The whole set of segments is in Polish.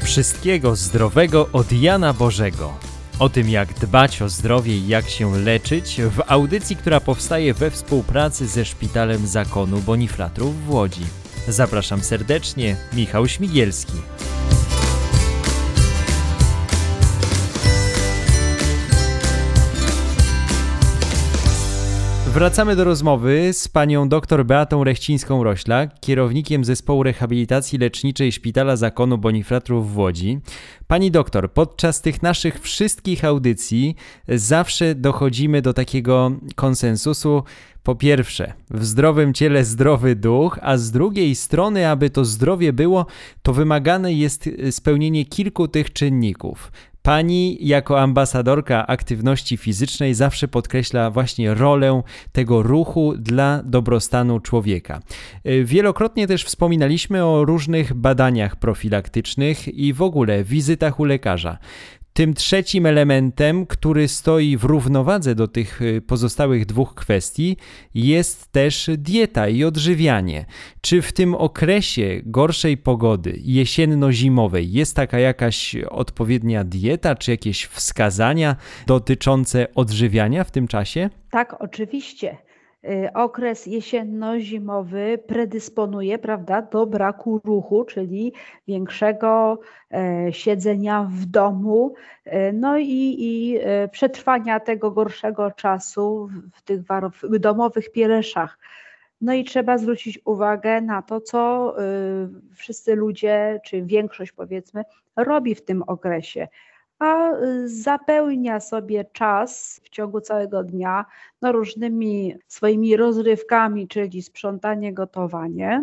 Wszystkiego zdrowego od Jana Bożego. O tym, jak dbać o zdrowie i jak się leczyć, w audycji, która powstaje we współpracy ze Szpitalem Zakonu Bonifratrów w Łodzi. Zapraszam serdecznie, Michał Śmigielski. Wracamy do rozmowy z panią dr Beatą Rechcińską-Roślak, kierownikiem Zespołu Rehabilitacji Leczniczej Szpitala Zakonu Bonifratrów w Łodzi. Pani doktor, podczas tych naszych wszystkich audycji zawsze dochodzimy do takiego konsensusu. Po pierwsze, w zdrowym ciele zdrowy duch, a z drugiej strony, aby to zdrowie było, to wymagane jest spełnienie kilku tych czynników. Pani jako ambasadorka aktywności fizycznej zawsze podkreśla właśnie rolę tego ruchu dla dobrostanu człowieka. Wielokrotnie też wspominaliśmy o różnych badaniach profilaktycznych i w ogóle wizytach u lekarza. Tym trzecim elementem, który stoi w równowadze do tych pozostałych dwóch kwestii, jest też dieta i odżywianie. Czy w tym okresie gorszej pogody jesienno-zimowej jest taka jakaś odpowiednia dieta, czy jakieś wskazania dotyczące odżywiania w tym czasie? Tak, oczywiście. Okres jesienno-zimowy predysponuje, prawda, do braku ruchu, czyli większego siedzenia w domu, no i przetrwania tego gorszego czasu w tych domowych pieleszach. No i trzeba zwrócić uwagę na to, co wszyscy ludzie, czy większość powiedzmy, robi w tym okresie. A zapełnia sobie czas w ciągu całego dnia różnymi swoimi rozrywkami, czyli sprzątanie, gotowanie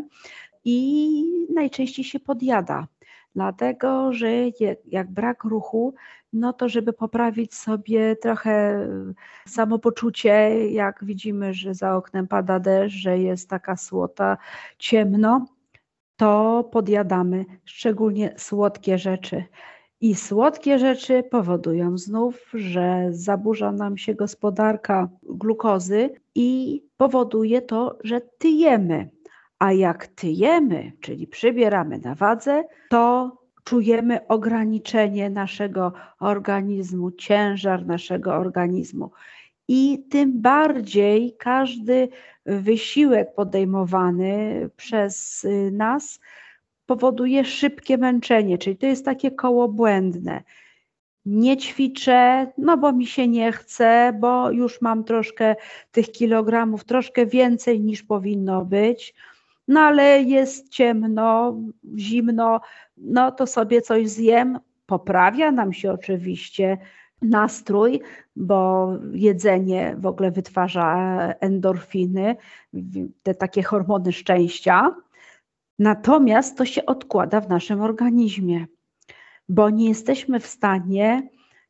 i najczęściej się podjada. Dlatego, że jak brak ruchu, no to żeby poprawić sobie trochę samopoczucie, jak widzimy, że za oknem pada deszcz, że jest taka słota, ciemno, to podjadamy szczególnie słodkie rzeczy. I słodkie rzeczy powodują znów, że zaburza nam się gospodarka glukozy i powoduje to, że tyjemy. A jak tyjemy, czyli przybieramy na wadze, to czujemy ograniczenie naszego organizmu, ciężar naszego organizmu. I tym bardziej każdy wysiłek podejmowany przez nas powoduje szybkie męczenie, czyli to jest takie koło błędne. Nie ćwiczę, no bo mi się nie chce, bo już mam troszkę tych kilogramów, troszkę więcej niż powinno być, no ale jest ciemno, zimno, no to sobie coś zjem. Poprawia nam się oczywiście nastrój, bo jedzenie w ogóle wytwarza endorfiny, te takie hormony szczęścia. Natomiast to się odkłada w naszym organizmie, bo nie jesteśmy w stanie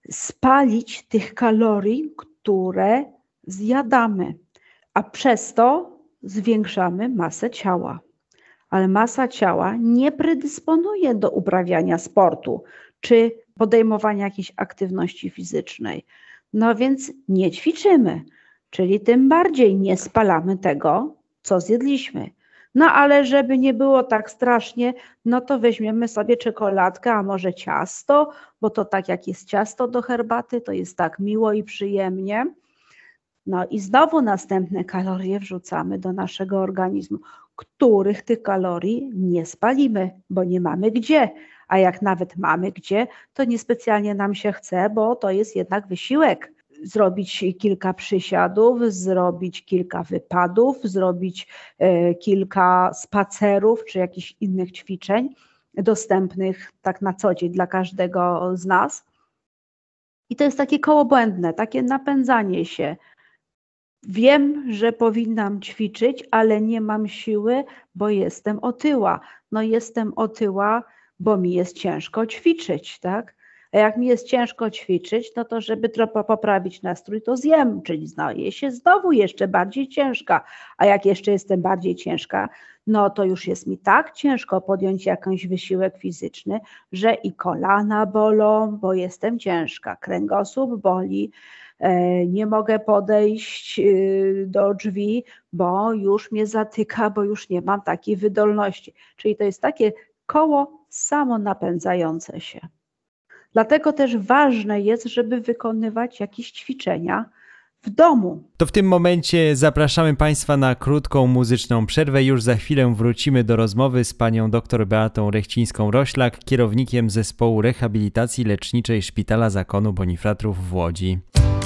spalić tych kalorii, które zjadamy, a przez to zwiększamy masę ciała. Ale masa ciała nie predysponuje do uprawiania sportu czy podejmowania jakiejś aktywności fizycznej. No więc nie ćwiczymy, czyli tym bardziej nie spalamy tego, co zjedliśmy. No ale żeby nie było tak strasznie, no to weźmiemy sobie czekoladkę, a może ciasto, bo to tak jak jest ciasto do herbaty, to jest tak miło i przyjemnie. No i znowu następne kalorie wrzucamy do naszego organizmu, których tych kalorii nie spalimy, bo nie mamy gdzie. A jak nawet mamy gdzie, to niespecjalnie nam się chce, bo to jest jednak wysiłek. Zrobić kilka przysiadów, zrobić kilka wypadów, zrobić kilka spacerów czy jakichś innych ćwiczeń dostępnych tak na co dzień dla każdego z nas. I to jest takie koło błędne, takie napędzanie się. Wiem, że powinnam ćwiczyć, ale nie mam siły, bo jestem otyła. No jestem otyła, bo mi jest ciężko ćwiczyć, tak? A jak mi jest ciężko ćwiczyć, no to żeby trochę poprawić nastrój, to zjem, czyli staję się znowu jeszcze bardziej ciężka. A jak jeszcze jestem bardziej ciężka, no to już jest mi tak ciężko podjąć jakiś wysiłek fizyczny, że i kolana bolą, bo jestem ciężka, kręgosłup boli, nie mogę podejść do drzwi, bo już mnie zatyka, bo już nie mam takiej wydolności. Czyli to jest takie koło samonapędzające się. Dlatego też ważne jest, żeby wykonywać jakieś ćwiczenia w domu. To w tym momencie zapraszamy Państwa na krótką muzyczną przerwę. Już za chwilę wrócimy do rozmowy z panią dr Beatą Rechcińską-Roślak, kierownikiem Zespołu Rehabilitacji Leczniczej Szpitala Zakonu Bonifratrów w Łodzi.